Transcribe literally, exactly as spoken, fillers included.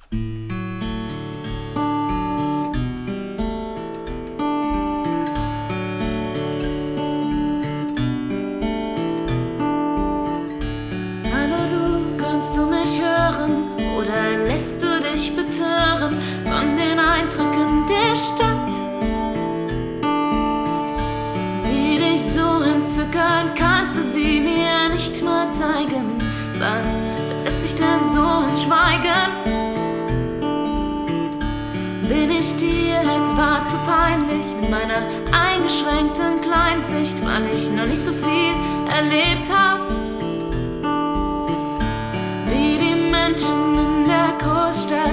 Hallo du, kannst du mich hören oder lässt du dich betören von den Eindrücken der Stadt, die dich so entzücken? Kannst du sie mir nicht mal zeigen? Was versetzt dich denn so ins Schweigen? Bin ich dir etwa zu peinlich mit meiner eingeschränkten Kleinsicht, weil ich noch nicht so viel erlebt hab wie die Menschen in der Großstadt?